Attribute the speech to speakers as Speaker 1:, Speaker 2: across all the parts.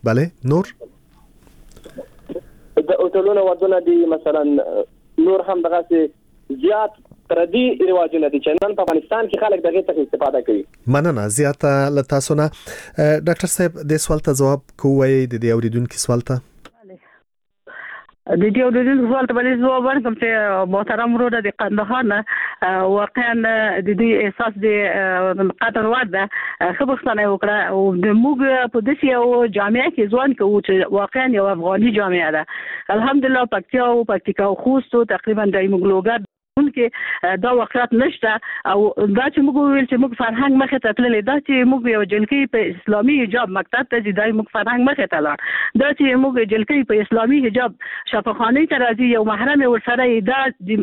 Speaker 1: بله نور
Speaker 2: د اوټلونو ودونه دي مثلا نور هم دغه زیات پردي رواجونه دي چې نن په افغانستان کې خلک دغه څخه استفاده کوي.
Speaker 1: مننه زیاته لتاسو نه. ډاکټر صاحب د سوال ته جواب کوی د دې اوریدونکو سوال ته
Speaker 3: د دې اوریدونکو سوال ته باندې جواب ورکوم چې محترم ورور د قندهار نه واقعا د دې احساس د قطر وده خبرستانه وکړه او د موږ په دې یو جامعه کې ځوان کوو چې واقعا یو افغاني جامعه ده. الحمدلله پکتیکا او خوست تقریبا د موږ کې دا واقعیت نشته او دا چې موږ ویل چې موږ فرهنګ مخه ته تللی دا چې موږ یو جلکی په اسلامي حجاب مکتب ته ځای موږ فرهنګ مخه ته لاړ دا چې موږ جلکی په اسلامي حجاب شفاخانه ته راځي یو محرم ورسره دا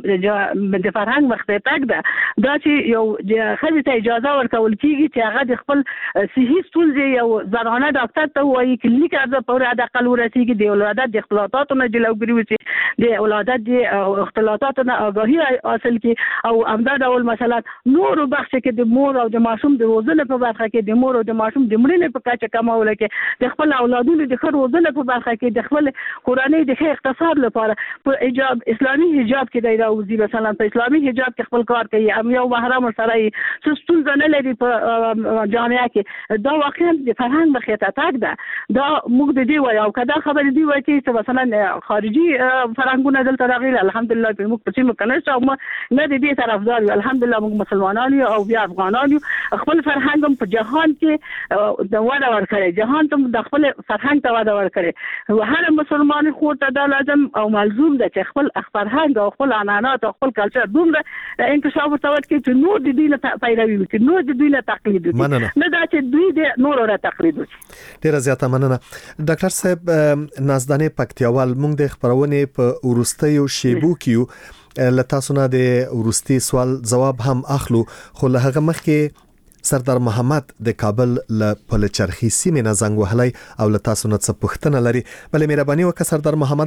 Speaker 3: د فرهنګ مخه تک ده دا چې یو خځې ته اجازه ورکول کیږي چې هغه د خپل صحي ستونزې یو زرانه ډاکټر ته وایي کلینیک ارزه په اړه د اقل ورسیږي د ولادت د اختلاطاتو نه جلوګیری وشي د ولادت د اختلاطاتو نه آگاهی حاصل کی او همدا ډول مسالات نور بخش کې د مور او د ماشوم د روزنه په برخه کې د مور او د ماشوم د مړینې په کچه کمول کې د خپل اولادونو د خیر روزنه په برخه کې د خپل قرآني د خیر اقتصاد لپاره په حجاب اسلامي حجاب کې د راوځي مثلا په اسلامي حجاب کې خپل کار کوي ام یو محرم سره سستون نه لري په جامعه کې دا واقعا د فرهنګ مخه ته تاګ ده دا موږ د دې وایو کدا خبر دی وایي چې مثلا خارجي فرهنګونه دلته راغلي الحمدلله په موږ په سیمه کنه نه دې طرفدار یو الحمدلله موږ مسلمانان یو او بیا افغانان یو خپل فرهنګ په جهان کې د وړه ورکړي جهان ته د خپل فرهنګ ته وړه ورکړي هر مسلمان خو ته د لازم او ملزوم ده چې خپل فرهنګ او خپل عنعنات او خپل کلچر دومره انکشاف ورته کې چې نور د دین پیروي وکړي نور د دین تقلید وکړي نه دا چې دوی د نور ور تقلید وکړي.
Speaker 1: ډیره زیاته مننه ډاکټر صاحب نازدانه پکتیاوال موږ د خبرونه په ورستیو شیبو کې لتاسو نه د ورستی سوال جواب هم اخلو خو له هغه مخکې سردار محمد د کابل له پلچرخي سیمې نه زنګ وهلی او لتاسو نه څه پوښتنه لري بلې مهرباني وکړه سردار محمد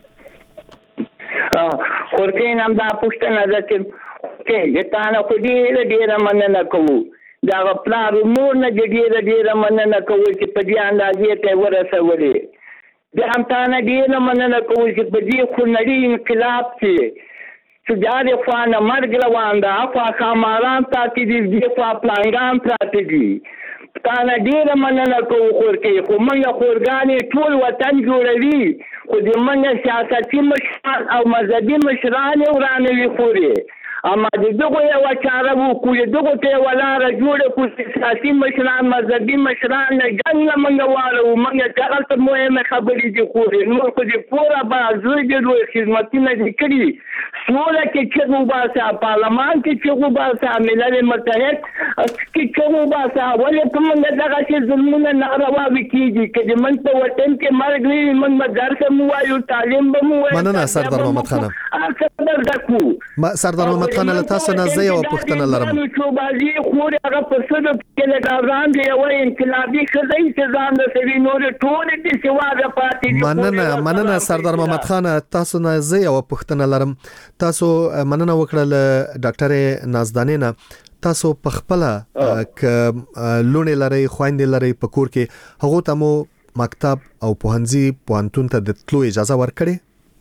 Speaker 4: خورکین هم دا پوښتنه ده چې تاسو خو ډیره مننه کوو دا پلار مور نه ډیره مننه کوو چې په دې اندازې ته ورسولې د هم تاسو ډیره مننه کوو چې په دې خونړي انقلاب کې چې جاري خوانه مرګ روان ده خو خاماران تاکي دي خو پلانګان پراته دي تاسو ډیره مننه کوو خورکې خو موږ خورګانې ټول وطن جوړوي خو د موږ سیاسي مشران او مذهبي مشران ورانه وي خوري اما دغه یو چاره وو کوی دغه ته ولاره جوړه کو سیاسي مشران مذهبي مشران نه ګنګ منګواله موږ ټاکل ته مهمه خبرې دي خو نو خو دې پورا بازوی د لوی خدمتونه کړي سوله کې چې وباسه پارلمان کې چې وباسه ملل متحد کې چې وباسه ولې کوم دغه چې ظلمونه ناروا وکړي کله من په وطن کې مرګ وي من مدرسه مو وایو تعلیم به مو وایو
Speaker 1: مننه سردار محمد خان سردار محمد خان له تاسو نه زه یو پوښتنه لرم
Speaker 4: چې بازي خو هغه په څه کې له ګران دی او انقلابي خزای چې ځان د سوي نور ټول دي سواده پاتې
Speaker 1: مننه سردار محمد خان تاسو نه زه یو پوښتنه لرم تاسو مننه وکړه ډاکټر نازدانه نه تاسو په خپل ک لونې لري خويندې لري په کور کې هغه ته مو مکتب او پوهنځي پوهنتون ته د تلو اجازه ورکړي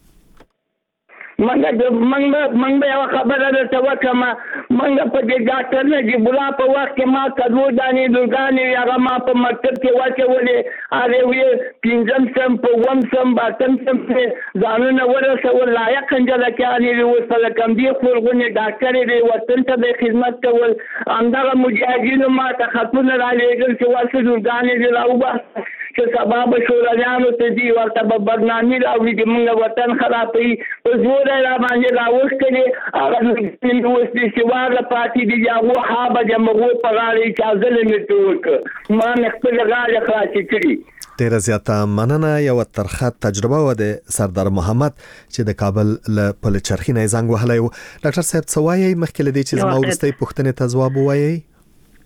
Speaker 4: منګه یو خبره ده چې وکما منګه په دې ډاکټر نه چې بلا په وخت کې ما کډو دانې دګانې هغه ما په مکتب کې واچولې اره وی پینځم سم په وم سم باتم سم ځانونه ورسول لایق انجل کېانی وي وسله کم دی خورغونه ډاکټر دی وطن ته د خدمت کول اندغه مجاهدینو ما ته خطونه را لېږل چې واسه دګانې دی راوبه چې سبب شورانو ته دی ورته برنامه راوړي چې موږ وطن خرابې په زور را باندې راوښتلې هغه نو چې واغه پاتې دی هغه حابه د مغو په غاړه چې ځلې ټوک ما خپل غاړه خلاصې کړې
Speaker 1: ډیره زیاته مننه یو ترخه تجربه و د سردار محمد چې د کابل له پلچرخي نه زنګ وهلی و ډاکټر صاحب څه وایي مخکې له دې چې زما ورستۍ پوښتنې ته ځواب وایي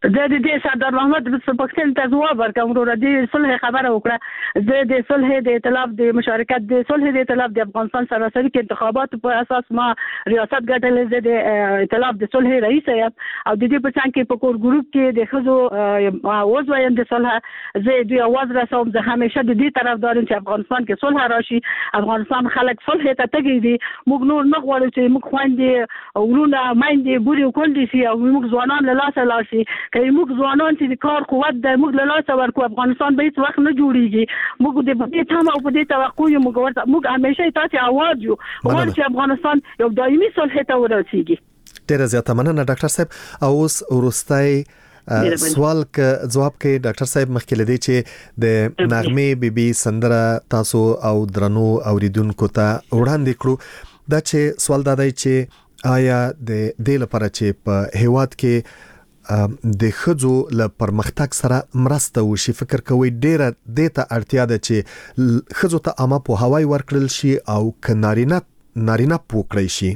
Speaker 3: د دې سردار محمد پښتون ته ځواب ورکوم ورور د صلح خبره وکړه د صلح د ائتلاف د مشارکت د صلح د ائتلاف د افغانستان سراسري کې انتخابات په اساس ما ریاست ګټلې د ائتلاف د صلح رئیس یم او د دې په څنګ کې په کور ګروپ کې د خزو اوز وایم د صلح زه دوی اواز رسوم زه همیشه د دې طرفدار یم چې افغانستان کې صلح راشي افغانستان خلک صلح ته تګي دي موږ نور نه غواړو چې موږ خويندې ورونه مایندې بوري کول دي او موږ ځوانان له لاسه لاشي که موږ ځوانان چې کار قوت د موږ له لاسه ورکو افغانستان به هیڅ وخت نه جوړیږي موږ د دې تمه او په دې توقع یو موږ همیشه تاسو आवाज یو ورته چې افغانستان یو دایمي صلح ته ورسیږي.
Speaker 1: ډیره زیاته مننه ډاکټر صاحب. او اوس ورستای سوال ک جواب کې ډاکټر صاحب مخکې لدی چې د نغمه بیبي سندره تاسو او درنو اوریدونکو ته وړاندې کړو دا چې سوال دا دی چې آیا د دې لپاره چې په هیواد کې د خځو له پرمختګ سره مرسته وشي فکر کوي ډیره د ته اړتیا ده چې خځو ته عامه په هواي ورکړل شي او نارینه پوکړی شي.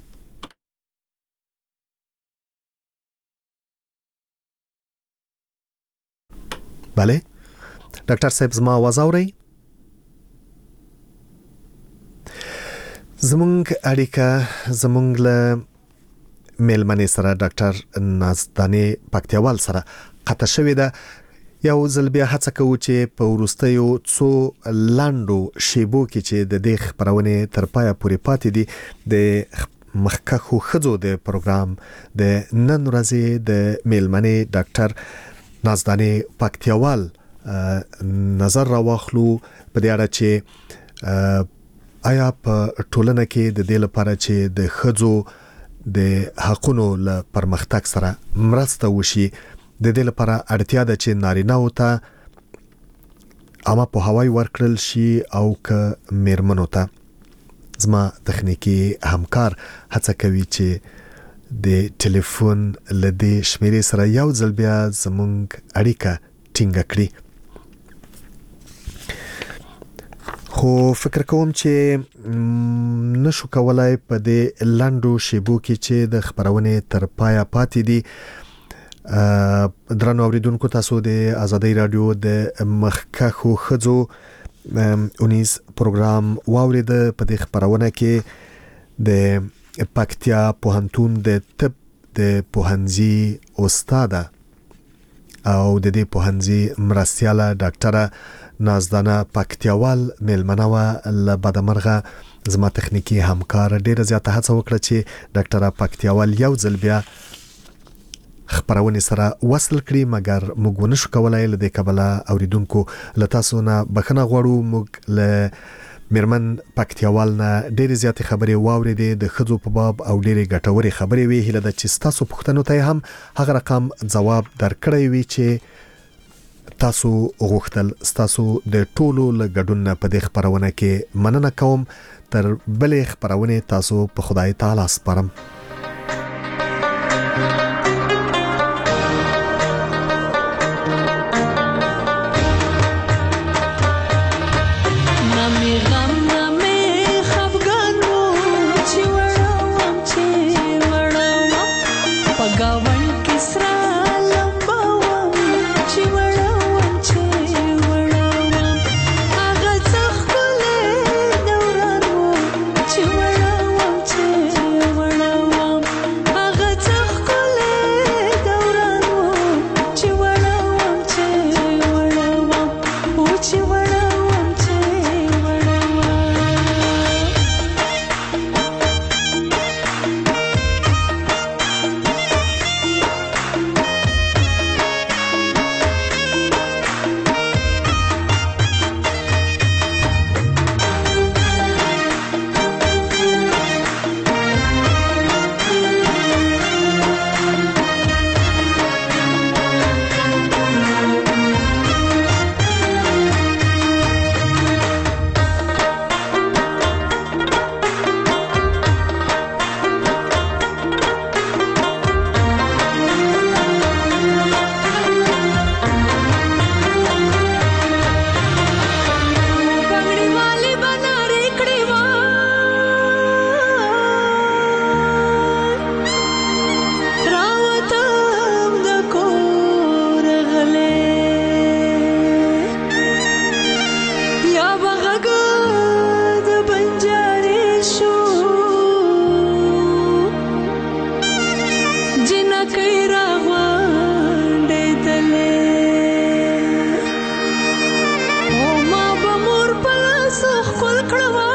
Speaker 1: بله ډاکټر صاحب زما आवाज اوري؟ زمونږ اړیکه زمونږ له میلمنې سره ډاکټر نازدانې پکتیوال سره قطع شوې ده. یو ځل بیا هڅه کوو چې په وروستیو څو لاندو شیبو کې چې د دې خبرونه تر پایه پورې پاتې دي د مخکخو خځو د پروګرام د نن ورځې د میلمنې ډاکټر نازدانې پکتیوال نظر راوخلو په دې اړه چې آیا په ټولنه کې د دې لپاره چې د خځو د حقونو له پرمختګ سره مرسته وشي د دې لپاره اړتیا ده چې نارینه او ته عامه په هواي ورکړل شي او ک میرمنو ته زما تخنیکی همکار هڅه کوي چې د ټلیفون لدی شمیرې سره یو ځل بیا زمونږ اړیکه ټینګه کړي. خو فکر کوم چې نشو کولای په دې لاندو شیبو کې چې د خبرونه تر پایه پاتې دي درنو اوریدونکو تاسو د ازادي رادیو د مخکخو خځو اونیز پروګرام واورید. په دې خبرونه کې د پکتیا پوهنتون د طب د پوهنځي استاد او د دې پوهنځي مرستياله ډاکټره نازدانه پکتیوال میلمنه له بدمرغه زما تخنیکی همکار ډیره زیاته هڅه وکړه چې ډاکټره پکتیوال یو ځل بیا خبرونه سره وصل کړي مګر موږ ونشو کولای له دې کبله اوریدونکو له تاسو نه بخنه غواړو. موږ له میرمن پکتیوال نه ډیره زیاته خبرې واورېدې د خځو په باب او ډیره ګټورې خبرې وی هله د چې تاسو پوښتنو ته هم هغه رقم جواب درکړی وی چې تاسو غوښتل. تاسو د ټولو لګډون په دې خبرونه کې مننه کوم. تر بلې خبرونه تاسو په خدای تعالی سپارم.
Speaker 5: تاسو خپل کړو